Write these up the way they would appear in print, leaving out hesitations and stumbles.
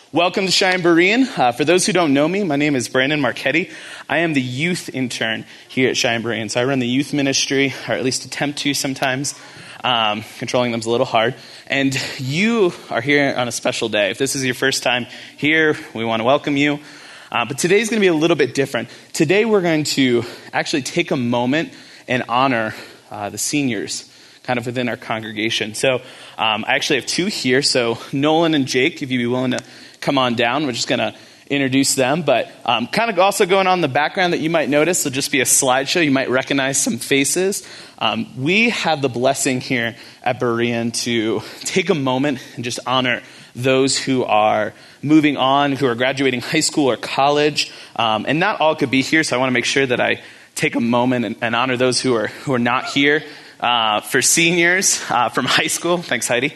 Welcome to Cheyenne Berean. For those who don't know me, my name is Brandon Marchetti. I am the youth intern here at Cheyenne Berean. So I run the youth ministry, or at least attempt to sometimes. Controlling them's a little hard. And you are here on a special day. If this is your first time here, we want to welcome you. But today's going to be a little bit different. Today we're going to actually take a moment and honor the seniors kind of within our congregation. So I actually have two here. So Nolan and Jake, if you'd be willing to come on down, we're just going to introduce them. But kind of also going on in the background that you might notice will just be a slideshow. You might recognize some faces. We have the blessing here at Berean to take a moment and just honor those who are moving on, who are graduating high school or college. And not all could be here, so I want to make sure that I take a moment and honor those who are not here. For seniors from high school, thanks Heidi,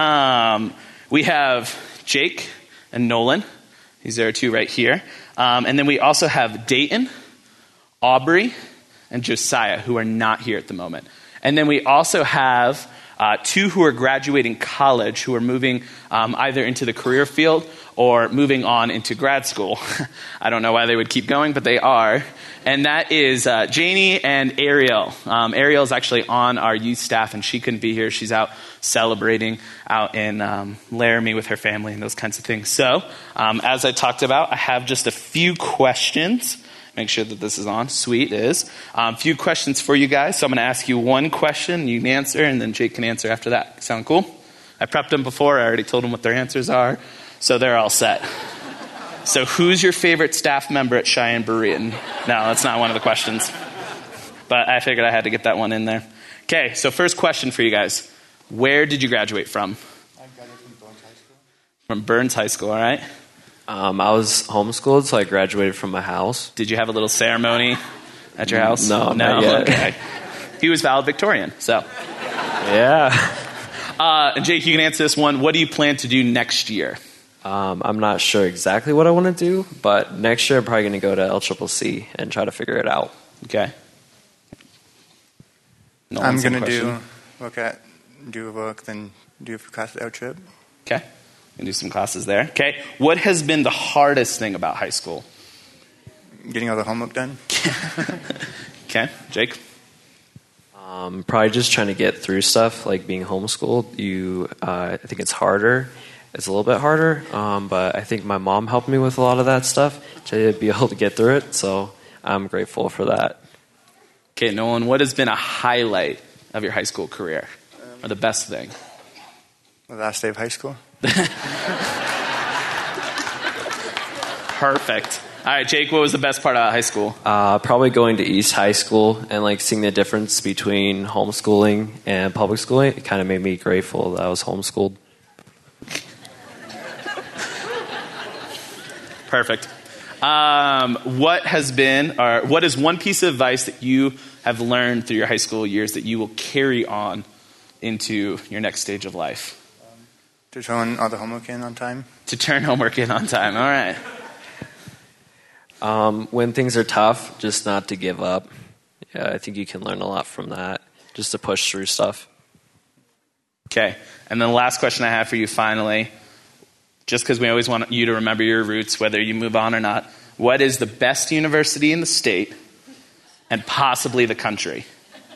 we have Jake and Nolan. These are two right here. And then we also have Dayton, Aubrey, and Josiah, who are not here at the moment. And then we also have two who are graduating college, who are moving either into the career field or moving on into grad school. I don't know why they would keep going, but they are. And that is Janie and Ariel. Ariel is actually on our youth staff, and she couldn't be here. She's out celebrating out in Laramie with her family and those kinds of things. So, as I talked about, I have just a few questions. Make sure that this is on. Sweet, it is. A few questions for you guys. So I'm going to ask you one question, you can answer, and then Jake can answer after that. Sound cool? I prepped them before. I already told them what their answers are. So they're all set. So who's your favorite staff member at Cheyenne Berean? No, that's not one of the questions. But I figured I had to get that one in there. Okay, so first question for you guys. Where did you graduate from? I graduated from Burns High School. From Burns High School, all right. I was homeschooled, so I graduated from my house. Did you have a little ceremony at your house? No, not yet. Okay. He was valedictorian, so. Yeah. And Jake, you can answer this one. What do you plan to do next year? I'm not sure exactly what I want to do, but next year I'm probably going to go to LCCC and try to figure it out. Okay. I'm going to do work, then do a class out trip. Okay. And do some classes there. Okay. What has been the hardest thing about high school? Getting all the homework done. Okay. Jake? Probably just trying to get through stuff, like being homeschooled. I think it's harder. It's a little bit harder, but I think my mom helped me with a lot of that stuff to be able to get through it, so I'm grateful for that. Okay, Nolan, what has been a highlight of your high school career? Or the best thing? The last day of high school. Perfect. All right, Jake, what was the best part about high school? Probably going to East High School and seeing the difference between homeschooling and public schooling. It kind of made me grateful that I was homeschooled. Perfect. What is one piece of advice that you have learned through your high school years that you will carry on into your next stage of life? To turn all the homework in on time. To turn homework in on time. All right. When things are tough, just not to give up. Yeah, I think you can learn a lot from that, just to push through stuff. Okay. And then the last question I have for you finally, just because we always want you to remember your roots, whether you move on or not, what is the best university in the state and possibly the country?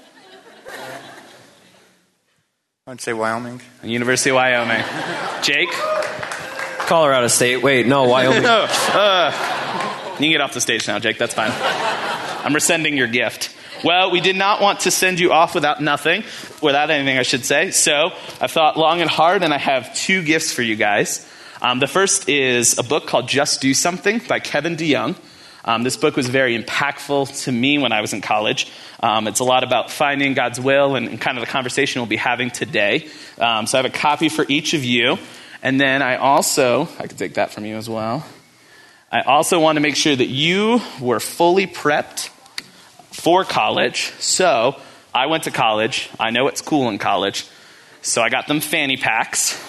I'd say Wyoming. University of Wyoming. Jake? Colorado State. Wait, no, Wyoming. No. You can get off the stage now, Jake. That's fine. I'm rescinding your gift. Well, we did not want to send you off without anything, I should say. So I thought long and hard, and I have two gifts for you guys. The first is a book called Just Do Something by Kevin DeYoung. This book was very impactful to me when I was in college. It's a lot about finding God's will and kind of the conversation we'll be having today. So I have a copy for each of you. And then I could take that from you as well. I also want to make sure that you were fully prepped for college. So I went to college. I know it's cool in college. So I got them fanny packs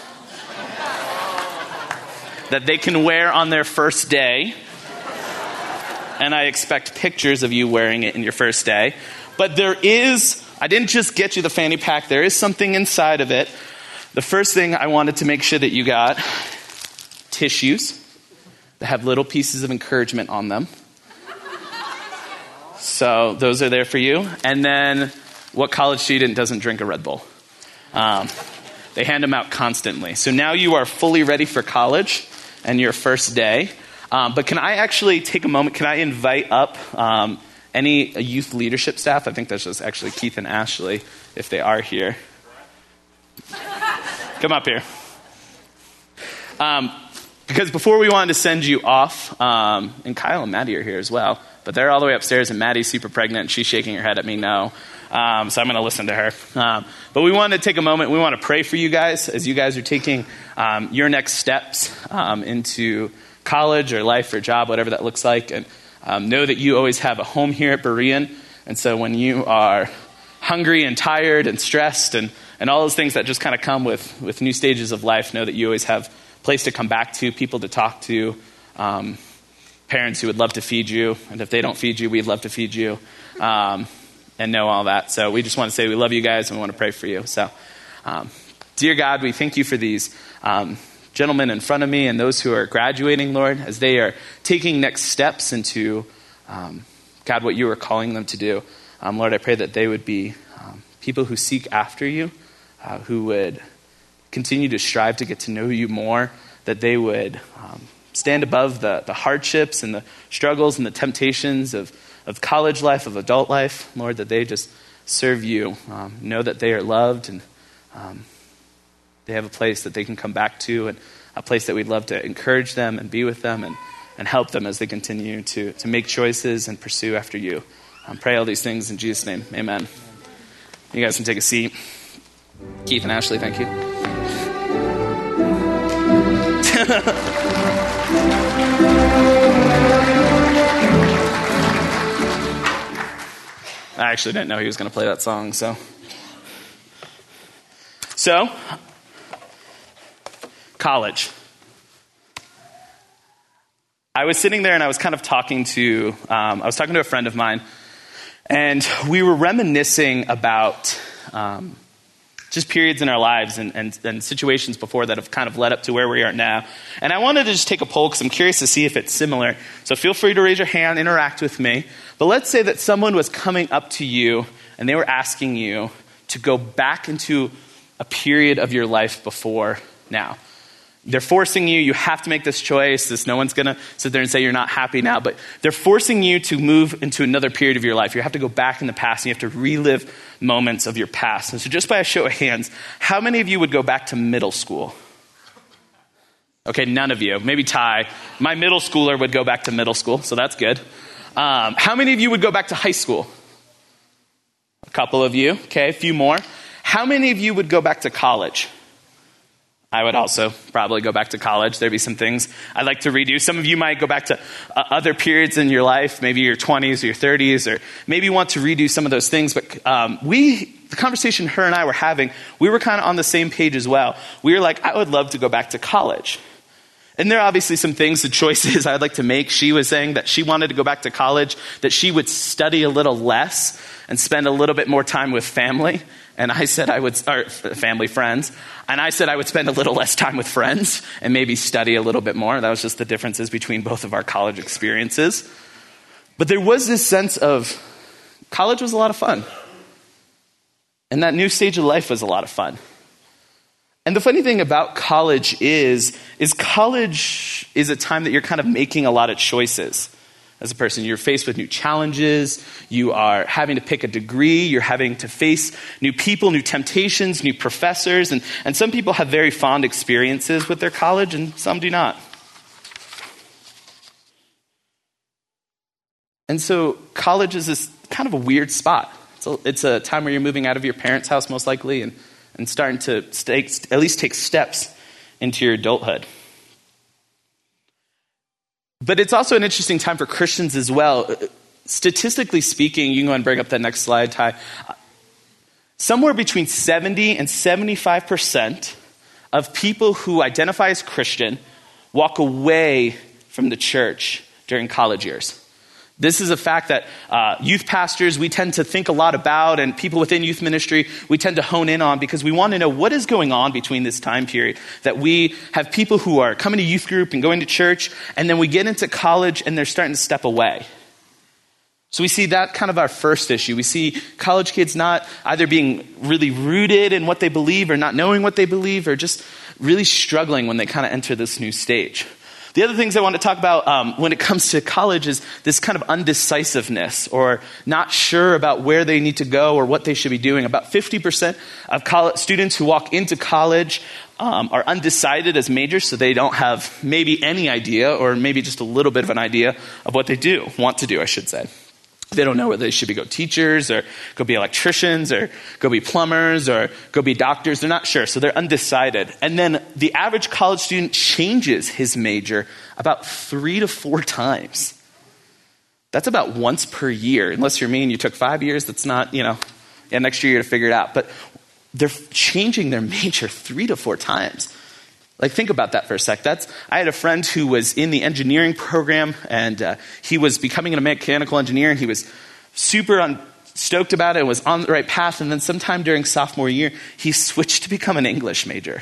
that they can wear on their first day. And I expect pictures of you wearing it in your first day. But I didn't just get you the fanny pack. There is something inside of it. The first thing I wanted to make sure that you got, tissues that have little pieces of encouragement on them. So those are there for you. And then what college student doesn't drink a Red Bull? They hand them out constantly. So now you are fully ready for college and your first day. But can I actually take a moment? Can I invite up any youth leadership staff? I think that's just actually Keith and Ashley, if they are here. Come up here. Because before we wanted to send you off, and Kyle and Maddie are here as well, but they're all the way upstairs, and Maddie's super pregnant, and she's shaking her head at me no. So I'm going to listen to her. But we wanted to take a moment. We want to pray for you guys as you guys are taking your next steps into college or life or job, whatever that looks like. And know that you always have a home here at Berean. And so when you are hungry and tired and stressed and all those things that just kind of come with new stages of life, know that you always have a place to come back to, people to talk to, parents who would love to feed you. And if they don't feed you, we'd love to feed you. And know all that. So we just want to say we love you guys and we want to pray for you. So, dear God, we thank you for these gentlemen in front of me and those who are graduating, Lord, as they are taking next steps into, God, what you are calling them to do. Lord, I pray that they would be people who seek after you, who would continue to strive to get to know you more, that they would stand above the hardships and the struggles and the temptations of college life, of adult life, Lord, that they just serve you, know that they are loved and they have a place that they can come back to and a place that we'd love to encourage them and be with them and help them as they continue to make choices and pursue after you. Pray all these things in Jesus' name. Amen. You guys can take a seat. Keith and Ashley, thank you. I actually didn't know he was going to play that song, so. College. I was sitting there and I was kind of talking to a friend of mine, and we were reminiscing about just periods in our lives and situations before that have kind of led up to where we are now. And I wanted to just take a poll because I'm curious to see if it's similar. So feel free to raise your hand, interact with me. But let's say that someone was coming up to you and they were asking you to go back into a period of your life before now. They're forcing you. You have to make this choice. No one's going to sit there and say you're not happy now. But they're forcing you to move into another period of your life. You have to go back in the past, and you have to relive moments of your past. And so just by a show of hands, how many of you would go back to middle school? Okay, none of you. Maybe Ty. My middle schooler would go back to middle school, so that's good. How many of you would go back to high school? A couple of you. Okay, a few more. How many of you would go back to college? I would also probably go back to college. There'd be some things I'd like to redo. Some of you might go back to other periods in your life, maybe your 20s or your 30s, or maybe want to redo some of those things. But the conversation her and I were having, we were kind of on the same page as well. We were like, I would love to go back to college. And there are obviously some things, the choices I'd like to make. She was saying that she wanted to go back to college, that she would study a little less and spend a little bit more time with family. And I said family, friends. And I said I would spend a little less time with friends and maybe study a little bit more. That was just the differences between both of our college experiences. But there was this sense of college was a lot of fun. And that new stage of life was a lot of fun. And the funny thing about college is college is a time that you're kind of making a lot of choices. As a person, you're faced with new challenges, you are having to pick a degree, you're having to face new people, new temptations, new professors, and some people have very fond experiences with their college and some do not. And so college is this kind of a weird spot. It's a time where you're moving out of your parents' house most likely and starting to at least take steps into your adulthood. But it's also an interesting time for Christians as well. Statistically speaking, you can go and bring up that next slide, Ty. Somewhere between 70 and 75% of people who identify as Christian walk away from the church during college years. This is a fact that youth pastors, we tend to think a lot about, and people within youth ministry, we tend to hone in on, because we want to know what is going on between this time period. That we have people who are coming to youth group and going to church, and then we get into college and they're starting to step away. So we see that kind of our first issue. We see college kids not either being really rooted in what they believe or not knowing what they believe, or just really struggling when they kind of enter this new stage. The other things I want to talk about when it comes to college is this kind of undecisiveness, or not sure about where they need to go or what they should be doing. About 50% of college students who walk into college are undecided as majors, so they don't have maybe any idea, or maybe just a little bit of an idea of what they want to do, I should say. They don't know whether they should go teachers, or go be electricians, or go be plumbers, or go be doctors. They're not sure, so they're undecided. And then the average college student changes his major about 3 to 4 times. That's about once per year. Unless you're me and you took 5 years, that's not, next year you're to figure it out. But they're changing their major 3 to 4 times. Like, think about that for a sec. I had a friend who was in the engineering program, and he was becoming a mechanical engineer, and he was super stoked about it and was on the right path. And then sometime during sophomore year, he switched to become an English major.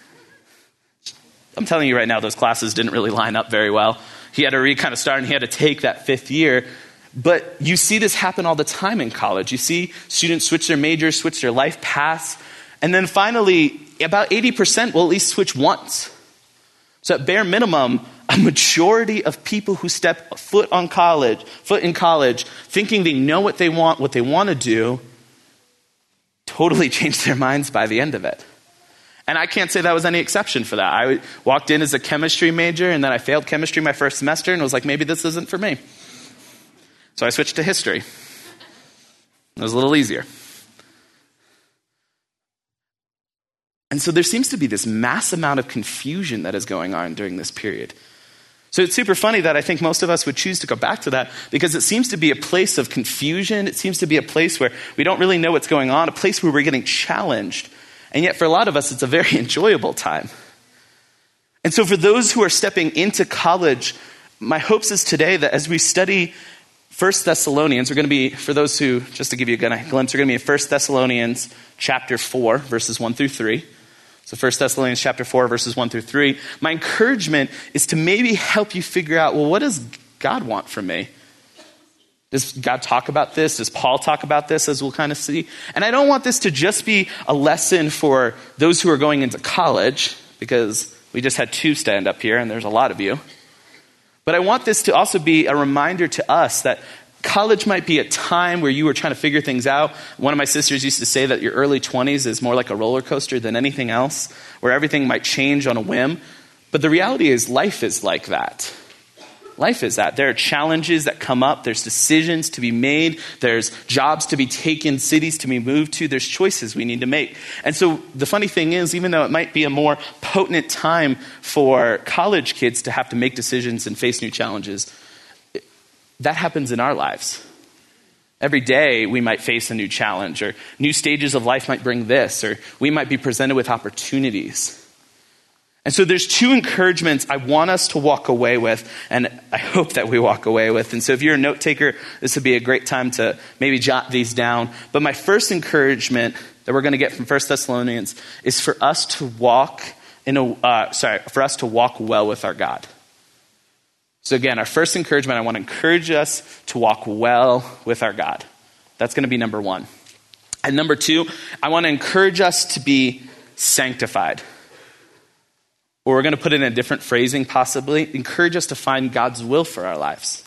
I'm telling you right now, those classes didn't really line up very well. He had to kind of start, and he had to take that 5th year. But you see this happen all the time in college. You see students switch their majors, switch their life paths, and then finally, about 80% will at least switch once. So at bare minimum, a majority of people who step foot in college, thinking they know what they want to do, totally change their minds by the end of it. And I can't say that was any exception for that. I walked in as a chemistry major, and then I failed chemistry my first semester, and was like, maybe this isn't for me. So I switched to history. It was a little easier. And so there seems to be this mass amount of confusion that is going on during this period. So it's super funny that I think most of us would choose to go back to that, because it seems to be a place of confusion. It seems to be a place where we don't really know what's going on, a place where we're getting challenged. And yet for a lot of us, it's a very enjoyable time. And so for those who are stepping into college, my hopes is today that as we study 1 Thessalonians, we're going to be, for those who, just to give you a glimpse, we're going to be in 1 Thessalonians chapter 4, verses 1 through 3. So 1 Thessalonians chapter 4, verses 1 through 3. My encouragement is to maybe help you figure out, well, what does God want from me? Does God talk about this? Does Paul talk about this, as we'll kind of see? And I don't want this to just be a lesson for those who are going into college, because we just had 2 stand up here, and there's a lot of you. But I want this to also be a reminder to us that college might be a time where you are trying to figure things out. One of my sisters used to say that your early 20s is more like a roller coaster than anything else, where everything might change on a whim. But the reality is life is like that. Life is that. There are challenges that come up. There's decisions to be made. There's jobs to be taken, cities to be moved to. There's choices we need to make. And so the funny thing is, even though it might be a more potent time for college kids to have to make decisions and face new challenges, that happens in our lives. Every day we might face a new challenge, or new stages of life might bring this, or we might be presented with opportunities. And so there's 2 encouragements I want us to walk away with, and I hope that we walk away with. And so if you're a note taker, this would be a great time to maybe jot these down. But my first encouragement that we're going to get from 1 Thessalonians is for us to walk well with our God. So again, our first encouragement, I want to encourage us to walk well with our God. That's going to be number 1. And number 2, I want to encourage us to be sanctified. Or we're going to put it in a different phrasing possibly, encourage us to find God's will for our lives.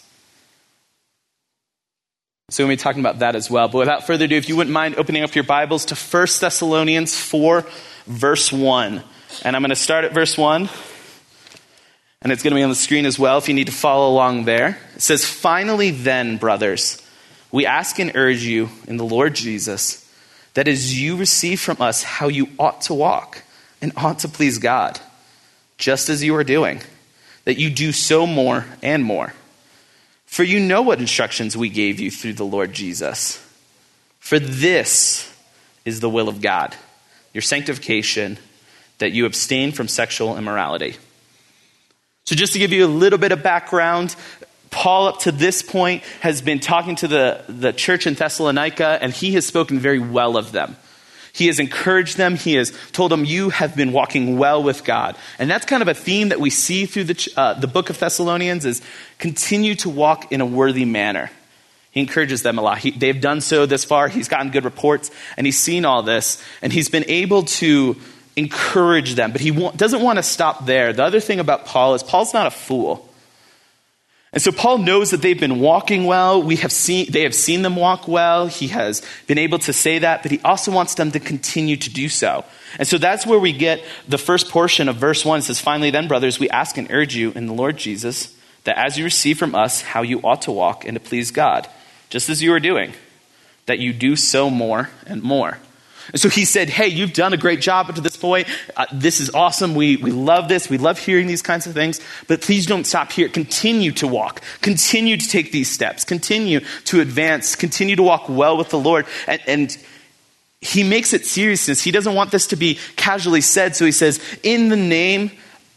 So we'll be talking about that as well. But without further ado, if you wouldn't mind opening up your Bibles to 1 Thessalonians 4, verse 1. And I'm going to start at verse 1. And it's going to be on the screen as well if you need to follow along there. It says, "Finally then, brothers, we ask and urge you in the Lord Jesus, that as you receive from us how you ought to walk and ought to please God, just as you are doing, that you do so more and more. For you know what instructions we gave you through the Lord Jesus. For this is the will of God, your sanctification, that you abstain from sexual immorality." So just to give you a little bit of background, Paul, up to this point, has been talking to the church in Thessalonica, and he has spoken very well of them. He has encouraged them. He has told them, you have been walking well with God. And that's kind of a theme that we see through the book of Thessalonians, is continue to walk in a worthy manner. He encourages them a lot. They've done so this far. He's gotten good reports, and he's seen all this, and he's been able to encourage them. But he doesn't want to stop there. The other thing about Paul is Paul's not a fool. And so Paul knows that they've been walking well. They have seen them walk well. He has been able to say that, but he also wants them to continue to do so. And so that's where we get the first portion of verse 1. It says, finally then, brothers, we ask and urge you in the Lord Jesus, that as you receive from us how you ought to walk and to please God, just as you are doing, that you do so more and more. And so he said, hey, you've done a great job up to this point. This is awesome. We love this. We love hearing these kinds of things. But please don't stop here. Continue to walk. Continue to take these steps. Continue to advance. Continue to walk well with the Lord. And he makes it seriousness. He doesn't want this to be casually said. So he says, in the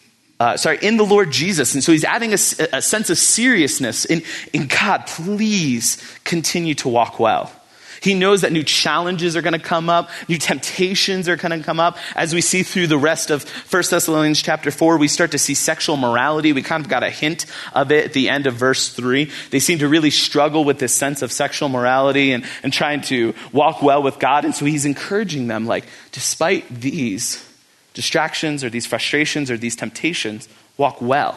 Lord Jesus. And so he's adding a sense of seriousness in God. Please continue to walk well. He knows that new challenges are going to come up, new temptations are going to come up. As we see through the rest of 1 Thessalonians chapter 4, we start to see sexual morality. We kind of got a hint of it at the end of verse 3. They seem to really struggle with this sense of sexual morality and trying to walk well with God. And so he's encouraging them, like, despite these distractions or these frustrations or these temptations, walk well.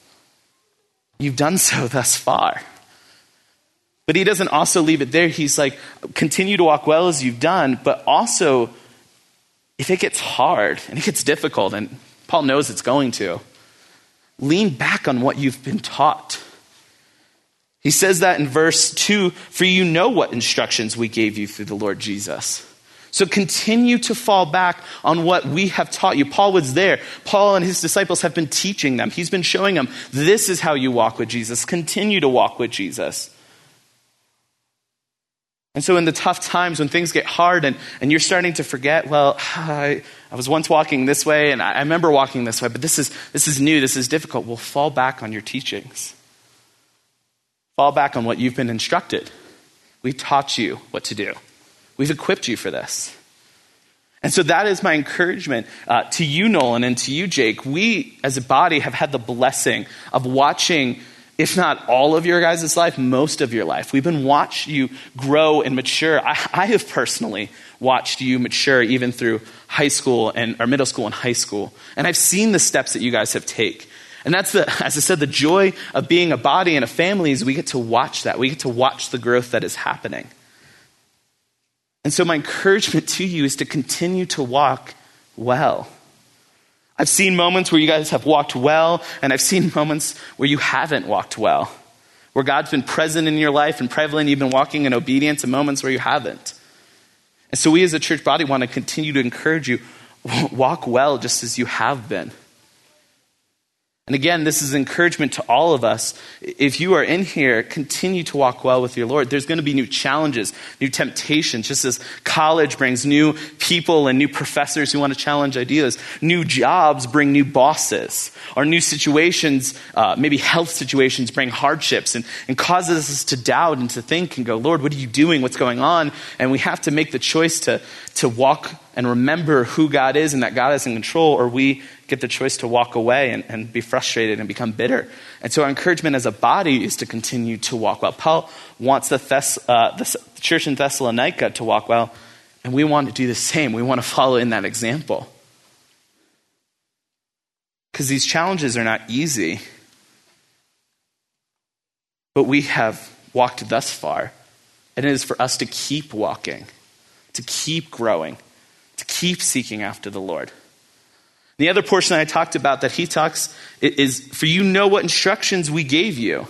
You've done so thus far. But he doesn't also leave it there. He's like, continue to walk well as you've done, but also if it gets hard and it gets difficult, and Paul knows it's going to, lean back on what you've been taught. He says that in verse 2, for you know what instructions we gave you through the Lord Jesus. So continue to fall back on what we have taught you. Paul was there. Paul and his disciples have been teaching them. He's been showing them, this is how you walk with Jesus. Continue to walk with Jesus. And so in the tough times when things get hard and you're starting to forget, well, I was once walking this way and I remember walking this way, but this is new, this is difficult. Well, fall back on your teachings. Fall back on what you've been instructed. We've taught you what to do. We've equipped you for this. And so that is my encouragement to you, Nolan, and to you, Jake. We, as a body, have had the blessing of watching, if not all of your guys' life, most of your life. We've been watching you grow and mature. I have personally watched you mature even through high school or middle school and high school. And I've seen the steps that you guys have taken. And that's as I said, the joy of being a body and a family is we get to watch that. We get to watch the growth that is happening. And so my encouragement to you is to continue to walk well. I've seen moments where you guys have walked well, and I've seen moments where you haven't walked well, where God's been present in your life and prevalent, you've been walking in obedience, and moments where you haven't. And so we as a church body want to continue to encourage you, walk well just as you have been. And again, this is encouragement to all of us. If you are in here, continue to walk well with your Lord. There's going to be new challenges, new temptations. Just as college brings new people and new professors who want to challenge ideas, new jobs bring new bosses. Or new situations, maybe health situations, bring hardships and causes us to doubt and to think and go, Lord, what are you doing? What's going on? And we have to make the choice to walk and remember who God is and that God is in control, or we get the choice to walk away and be frustrated and become bitter. And so our encouragement as a body is to continue to walk well. Paul wants the church in Thessalonica to walk well, and we want to do the same. We want to follow in that example. Because these challenges are not easy, but we have walked thus far, and it is for us to keep walking, to keep growing, to keep seeking after the Lord. The other portion I talked about that he talks is, for you know what instructions we gave you.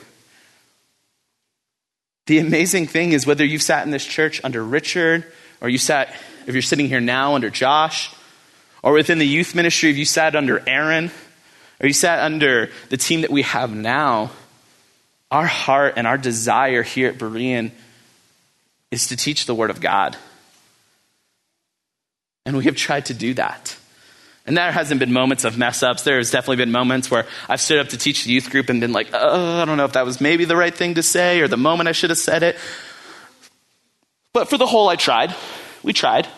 The amazing thing is whether you've sat in this church under Richard, or if you're sitting here now under Josh, or within the youth ministry, if you sat under Aaron, or you sat under the team that we have now, our heart and our desire here at Berean is to teach the Word of God. And we have tried to do that. And there hasn't been moments of mess ups. There's definitely been moments where I've stood up to teach the youth group and been like, I don't know if that was maybe the right thing to say or the moment I should have said it. But for the whole, I tried. We tried.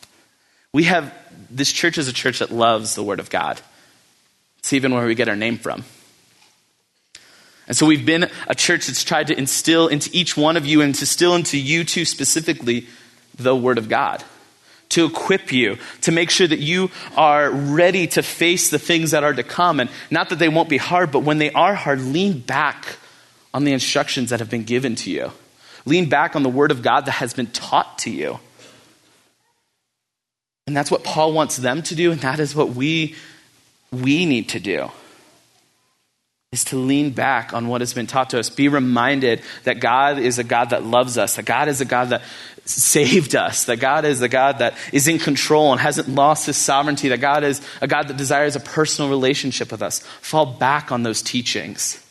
This church is a church that loves the Word of God. It's even where we get our name from. And so we've been a church that's tried to instill into each one of you and to instill into you too specifically the Word of God. To equip you, to make sure that you are ready to face the things that are to come. And not that they won't be hard, but when they are hard, lean back on the instructions that have been given to you. Lean back on the Word of God that has been taught to you. And that's what Paul wants them to do, and that is what we need to do. Is to lean back on what has been taught to us. Be reminded that God is a God that loves us, that God is a God that saved us, that God is a God that is in control and hasn't lost his sovereignty, that God is a God that desires a personal relationship with us. Fall back on those teachings.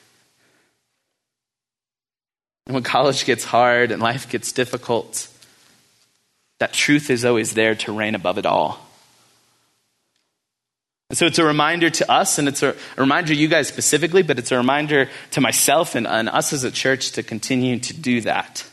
And when college gets hard and life gets difficult, that truth is always there to reign above it all. And so it's a reminder to us, and it's a reminder to you guys specifically, but it's a reminder to myself and us as a church to continue to do that.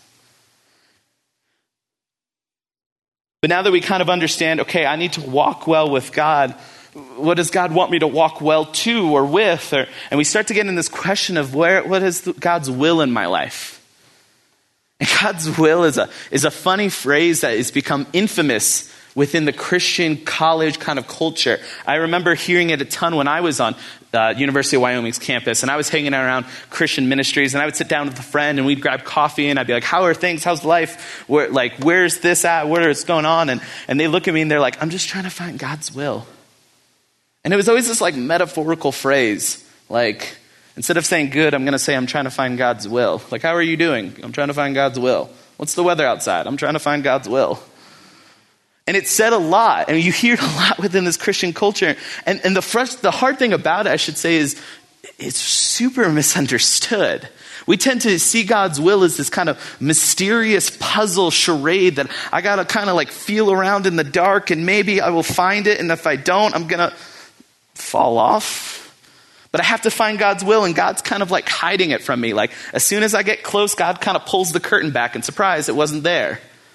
But now that we kind of understand, okay, I need to walk well with God, what does God want me to walk well to or with? And we start to get in this question of what is God's will in my life? And God's will is a funny phrase that has become infamous within the Christian college kind of culture. I remember hearing it a ton when I was on University of Wyoming's campus, and I was hanging around Christian ministries, and I would sit down with a friend, and we'd grab coffee, and I'd be like, how are things? How's life? Where's this at? Where's going on? And they look at me, and they're like, I'm just trying to find God's will. And it was always this metaphorical phrase, instead of saying good, I'm going to say I'm trying to find God's will. How are you doing? I'm trying to find God's will. What's the weather outside? I'm trying to find God's will. And it's said a lot, and you hear it a lot within this Christian culture. And the hard thing about it, I should say, is it's super misunderstood. We tend to see God's will as this kind of mysterious puzzle charade that I got to kind of feel around in the dark, and maybe I will find it, and if I don't, I'm going to fall off. But I have to find God's will, and God's kind of hiding it from me. As soon as I get close, God kind of pulls the curtain back, and surprise, it wasn't there.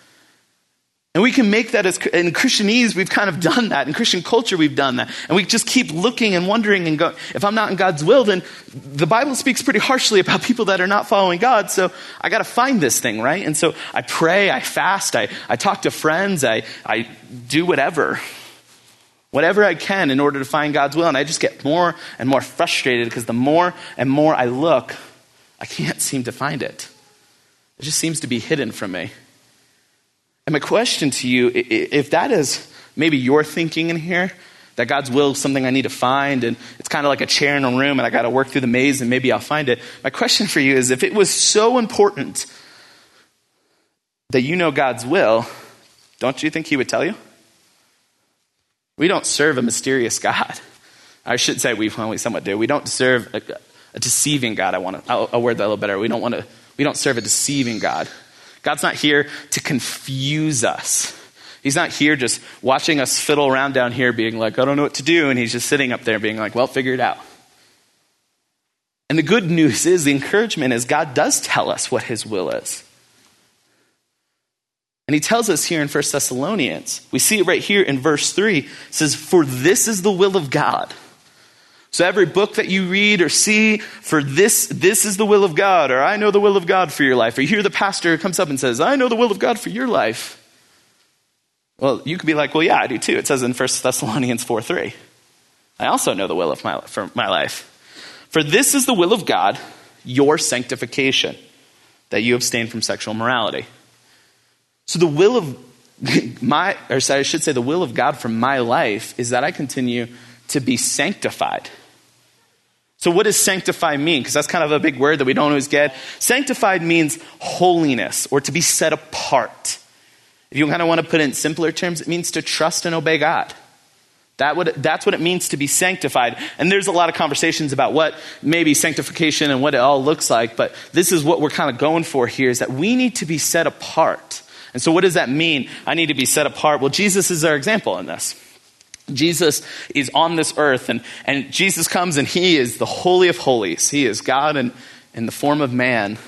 And we can make that in Christianese, we've kind of done that. In Christian culture, we've done that. And we just keep looking and wondering and go, if I'm not in God's will, then the Bible speaks pretty harshly about people that are not following God. So I got to find this thing, right? And so I pray, I fast, I talk to friends, I do whatever I can in order to find God's will. And I just get more and more frustrated because the more and more I look, I can't seem to find it. It just seems to be hidden from me. And my question to you, if that is maybe your thinking in here, that God's will is something I need to find, and it's kind of like a chair in a room, and I got to work through the maze, and maybe I'll find it. My question for you is, if it was so important that you know God's will, don't you think he would tell you? We don't serve a mysterious God. I should say we somewhat do. We don't serve a deceiving God. I'll word that a little better. We don't serve a deceiving God. God's not here to confuse us. He's not here just watching us fiddle around down here being like, I don't know what to do. And he's just sitting up there being like, well, figure it out. And the good news is, the encouragement is, God does tell us what his will is. And he tells us here in 1 Thessalonians, we see it right here in verse 3, it says, for this is the will of God. So every book that you read or see, for this is the will of God, or I know the will of God for your life, or you hear the pastor who comes up and says, I know the will of God for your life. Well, you could be like, well, yeah, I do too. It says in 1 Thessalonians 4:3. I also know the will of for my life. For this is the will of God, your sanctification, that you abstain from sexual immorality. So the will of the will of God for my life is that I continue to be sanctified. So what does sanctify mean? Because that's kind of a big word that we don't always get. Sanctified means holiness, or to be set apart. If you kind of want to put it in simpler terms, it means to trust and obey God. That's what it means to be sanctified. And there's a lot of conversations about what maybe sanctification and what it all looks like. But this is what we're kind of going for here, is that we need to be set apart. And so what does that mean? I need to be set apart. Well, Jesus is our example in this. Jesus is on this earth, and Jesus comes and he is the Holy of Holies. He is God in the form of man.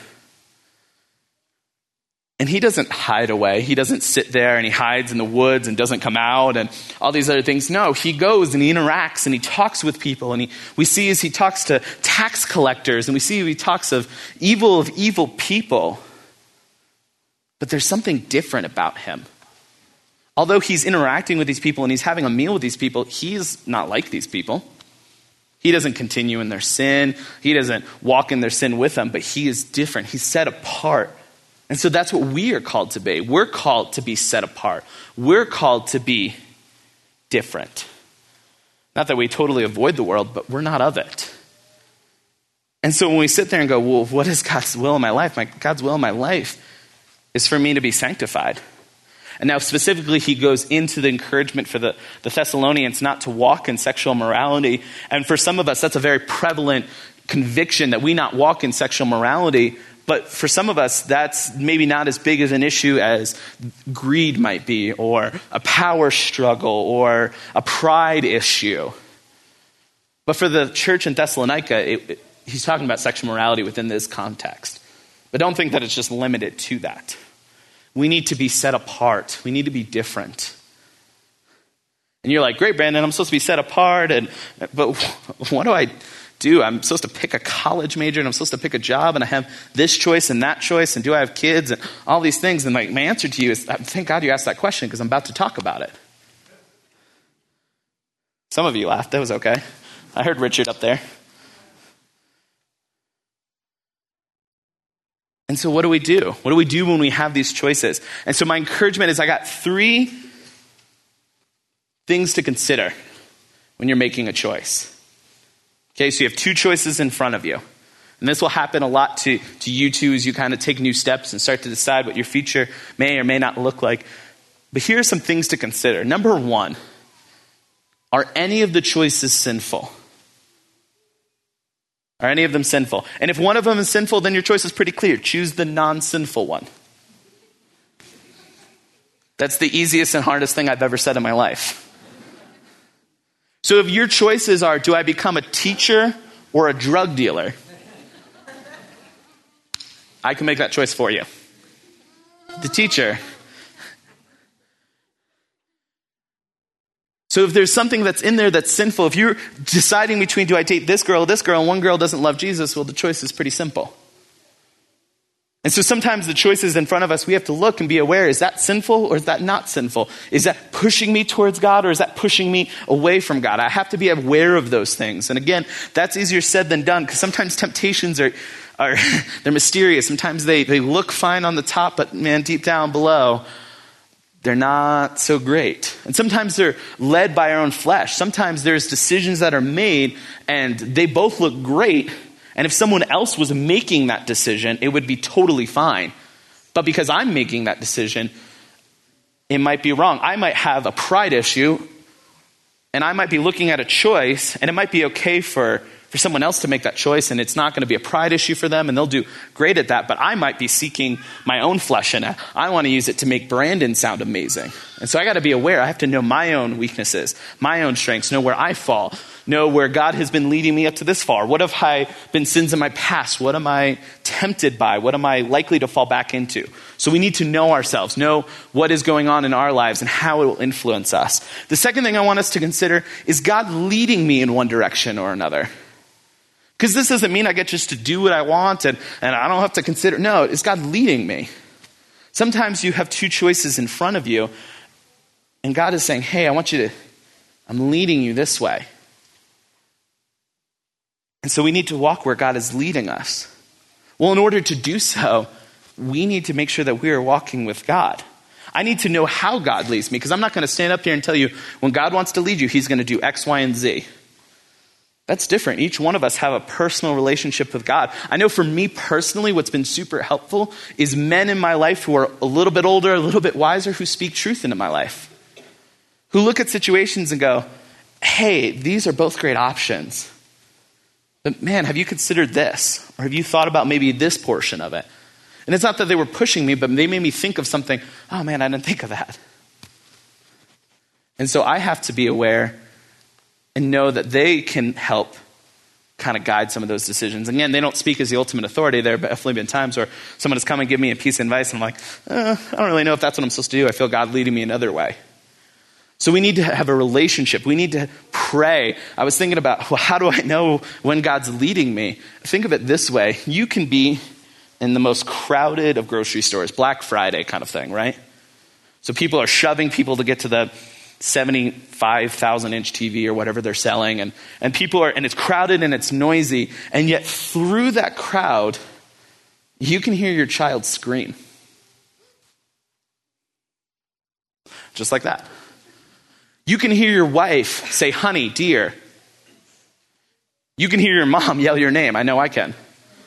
And he doesn't hide away. He doesn't sit there and he hides in the woods and doesn't come out and all these other things. No, he goes and he interacts and he talks with people. And we see as he talks to tax collectors, and we see he talks of evil people. But there's something different about him. Although he's interacting with these people and he's having a meal with these people, he's not like these people. He doesn't continue in their sin. He doesn't walk in their sin with them, but he is different. He's set apart. And so that's what we are called to be. We're called to be set apart. We're called to be different. Not that we totally avoid the world, but we're not of it. And so when we sit there and go, well, what is God's will in my life? God's will in my life is for me to be sanctified. And now specifically he goes into the encouragement for the Thessalonians not to walk in sexual morality. And for some of us, that's a very prevalent conviction that we not walk in sexual morality. But for some of us, that's maybe not as big as an issue as greed might be, or a power struggle, or a pride issue. But for the church in Thessalonica, he's talking about sexual morality within this context. But don't think that it's just limited to that. We need to be set apart. We need to be different. And you're like, great, Brandon, I'm supposed to be set apart. But what do I do? I'm supposed to pick a college major, and I'm supposed to pick a job, and I have this choice and that choice, and do I have kids, and all these things. And my answer to you is, thank God you asked that question, because I'm about to talk about it. Some of you laughed. That was okay. I heard Richard up there. And so what do we do? What do we do when we have these choices? And so my encouragement is I got 3 things to consider when you're making a choice. Okay, so you have 2 choices in front of you. And this will happen a lot to you too as you kind of take new steps and start to decide what your future may or may not look like. But here are some things to consider. Number 1, are any of the choices sinful? Are any of them sinful? And if one of them is sinful, then your choice is pretty clear. Choose the non-sinful one. That's the easiest and hardest thing I've ever said in my life. So if your choices are, do I become a teacher or a drug dealer? I can make that choice for you. The teacher. So if there's something that's in there that's sinful, if you're deciding between, do I date this girl, and one girl doesn't love Jesus, well, the choice is pretty simple. And so sometimes the choices in front of us, we have to look and be aware, is that sinful or is that not sinful? Is that pushing me towards God or is that pushing me away from God? I have to be aware of those things. And again, that's easier said than done, because sometimes temptations are they're mysterious. Sometimes they look fine on the top, but man, deep down below, they're not so great. And sometimes they're led by our own flesh. Sometimes there's decisions that are made and they both look great. And if someone else was making that decision, it would be totally fine. But because I'm making that decision, it might be wrong. I might have a pride issue, and I might be looking at a choice, and it might be okay for someone else to make that choice, and it's not going to be a pride issue for them, and they'll do great at that. But I might be seeking my own flesh in it. I want to use it to make Brandon sound amazing. And so I got to be aware. I have to know my own weaknesses, my own strengths, know where I fall, know where God has been leading me up to this far. What have I been sins in my past? What am I tempted by? What am I likely to fall back into? So we need to know ourselves, know what is going on in our lives and how it will influence us. The second thing I want us to consider is God leading me in one direction or another. Because this doesn't mean I get just to do what I want and I don't have to consider. No, it's God leading me. Sometimes you have 2 choices in front of you, and God is saying, hey, I'm leading you this way. And so we need to walk where God is leading us. Well, in order to do so, we need to make sure that we are walking with God. I need to know how God leads me, because I'm not going to stand up here and tell you when God wants to lead you, he's going to do X, Y, and Z. That's different. Each one of us have a personal relationship with God. I know for me personally, what's been super helpful is men in my life who are a little bit older, a little bit wiser, who speak truth into my life. Who look at situations and go, hey, these are both great options. But man, have you considered this? Or have you thought about maybe this portion of it? And it's not that they were pushing me, but they made me think of something. Oh man, I didn't think of that. And so I have to be aware and know that they can help kind of guide some of those decisions. Again, they don't speak as the ultimate authority. There have definitely been times where someone has come and given me a piece of advice, and I'm like, I don't really know if that's what I'm supposed to do. I feel God leading me another way. So we need to have a relationship. We need to pray. I was thinking about, well, how do I know when God's leading me? Think of it this way. You can be in the most crowded of grocery stores, Black Friday kind of thing, right? So people are shoving people to get to the 75,000 inch TV or whatever they're selling. And people are, and it's crowded and it's noisy. And yet through that crowd, you can hear your child scream. Just like that. You can hear your wife say, honey, dear. You can hear your mom yell your name. I know I can.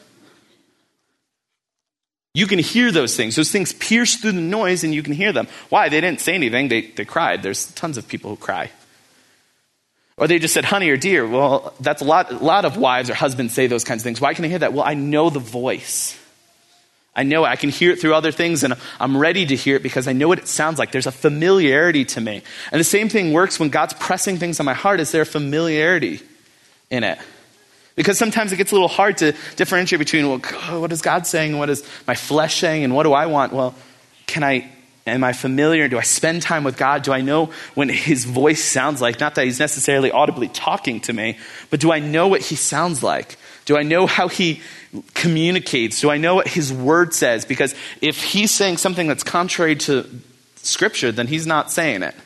You can hear those things. Those things pierce through the noise and you can hear them. Why? They didn't say anything. They cried. There's tons of people who cry. Or they just said, honey or dear. Well, that's a lot of wives or husbands say those kinds of things. Why can I hear that? Well, I know the voice. I know it. I can hear it through other things, and I'm ready to hear it because I know what it sounds like. There's a familiarity to me. And the same thing works when God's pressing things on my heart. Is there a familiarity in it? Because sometimes it gets a little hard to differentiate between, well, what is God saying? What is my flesh saying? And what do I want? Well, am I familiar? Do I spend time with God? Do I know when his voice sounds like? Not that he's necessarily audibly talking to me, but do I know what he sounds like? Do I know how he communicates? Do I know what his word says? Because if he's saying something that's contrary to Scripture, then he's not saying it.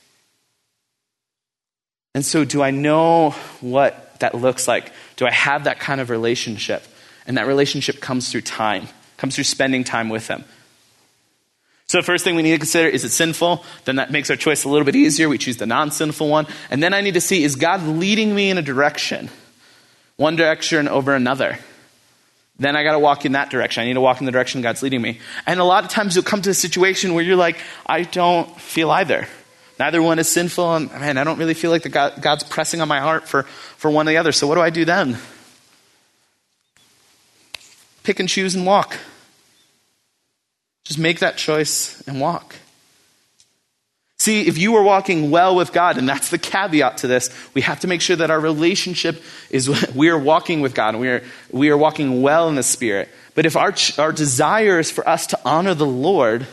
And so do I know what that looks like? Do I have that kind of relationship? And that relationship comes through time, comes through spending time with him. So the first thing we need to consider, is it sinful? Then that makes our choice a little bit easier. We choose the non-sinful one. And then I need to see, is God leading me in a direction? One direction over another. Then I got to walk in that direction. I need to walk in the direction God's leading me. And a lot of times you'll come to a situation where you're like, I don't feel either. Neither one is sinful, and man, I don't really feel like God's pressing on my heart for one or the other. So what do I do then? Pick and choose and walk. Just make that choice and walk. See, if you are walking well with God, and that's the caveat to this, we have to make sure that our relationship is, we are walking with God, and we are walking well in the Spirit. But if our desire is for us to honor the Lord,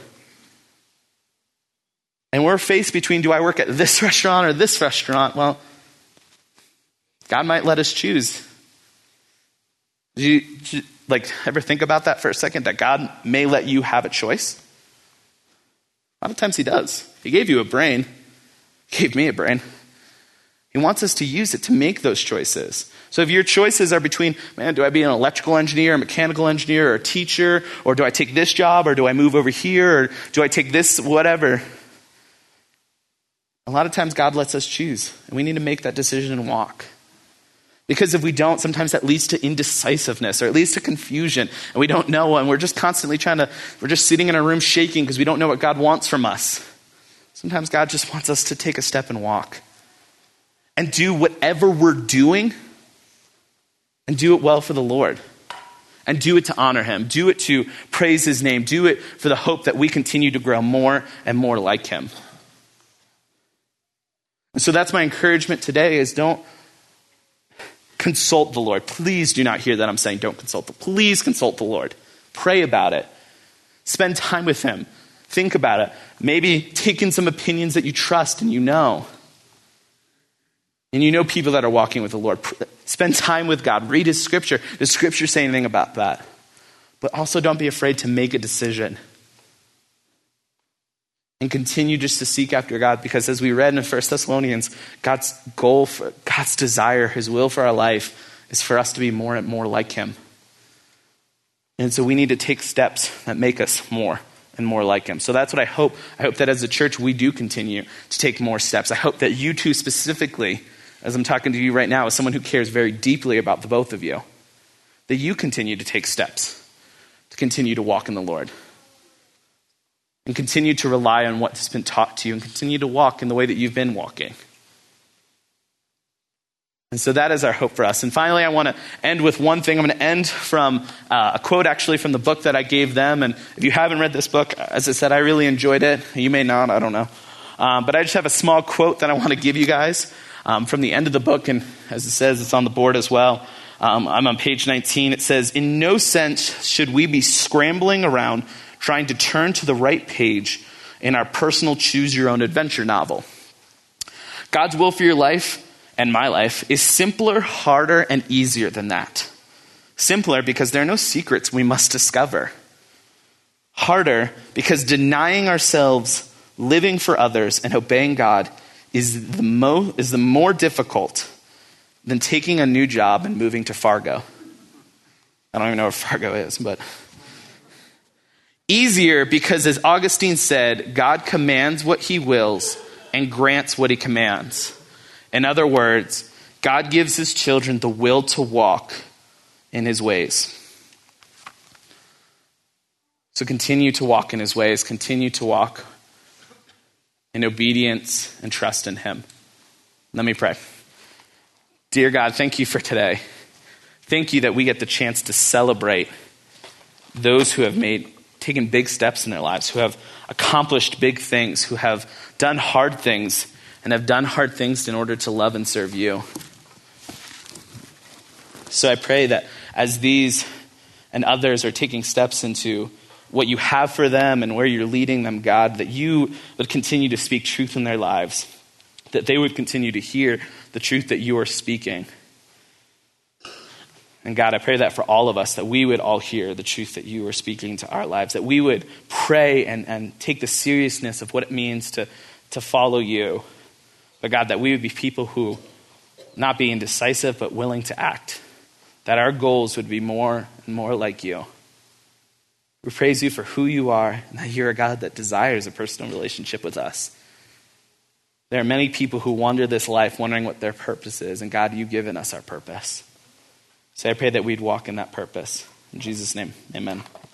and we're faced between, do I work at this restaurant or this restaurant? Well, God might let us choose. Do you ever think about that for a second, that God may let you have a choice? A lot of times he does. He gave you a brain. He gave me a brain. He wants us to use it to make those choices. So if your choices are between, man, do I be an electrical engineer, a mechanical engineer, or a teacher, or do I take this job, or do I move over here, or do I take this, whatever? A lot of times God lets us choose, and we need to make that decision and walk. Because if we don't, sometimes that leads to indecisiveness, or it leads to confusion, and we don't know, and we're just constantly we're just sitting in a room shaking because we don't know what God wants from us. Sometimes God just wants us to take a step and walk. And do whatever we're doing, and do it well for the Lord. And do it to honor him. Do it to praise his name. Do it for the hope that we continue to grow more and more like him. And so that's my encouragement today, is don't consult the Lord. Please do not hear that I'm saying don't consult. Please consult the Lord. Pray about it. Spend time with him. Think about it. Maybe take in some opinions that you trust and you know. And you know people that are walking with the Lord. Spend time with God. Read his scripture. Does scripture say anything about that? But also don't be afraid to make a decision. And continue just to seek after God, because as we read in 1 Thessalonians, God's goal, God's desire, his will for our life is for us to be more and more like him. And so we need to take steps that make us more and more like him. So that's what I hope. I hope that as a church, we do continue to take more steps. I hope that you two specifically, as I'm talking to you right now, as someone who cares very deeply about the both of you, that you continue to take steps to continue to walk in the Lord. And continue to rely on what has been taught to you, and continue to walk in the way that you've been walking. And so that is our hope for us. And finally, I want to end with one thing. I'm going to end from a quote actually from the book that I gave them. And if you haven't read this book, as I said, I really enjoyed it. You may not, I don't know. But I just have a small quote that I want to give you guys from the end of the book. And as it says, it's on the board as well. I'm on page 19. It says, "In no sense should we be scrambling around trying to turn to the right page in our personal choose-your-own-adventure novel. God's will for your life and my life is simpler, harder, and easier than that. Simpler because there are no secrets we must discover. Harder because denying ourselves, living for others, and obeying God is the more difficult than taking a new job and moving to Fargo." I don't even know where Fargo is, but... Easier because, as Augustine said, God commands what he wills and grants what he commands. In other words, God gives his children the will to walk in his ways. So continue to walk in his ways. Continue to walk in obedience and trust in him. Let me pray. Dear God, thank you for today. Thank you that we get the chance to celebrate those who have taken big steps in their lives, who have accomplished big things, who have done hard things, and have done hard things in order to love and serve you. So I pray that as these and others are taking steps into what you have for them and where you're leading them, God, that you would continue to speak truth in their lives, that they would continue to hear the truth that you are speaking. And God, I pray that for all of us, that we would all hear the truth that you are speaking to our lives, that we would pray and take the seriousness of what it means to follow you. But God, that we would be people who, not being indecisive, but willing to act, that our goals would be more and more like you. We praise you for who you are, and that you're a God that desires a personal relationship with us. There are many people who wander this life wondering what their purpose is, and God, you've given us our purpose. So I pray that we'd walk in that purpose. In Jesus' name, amen.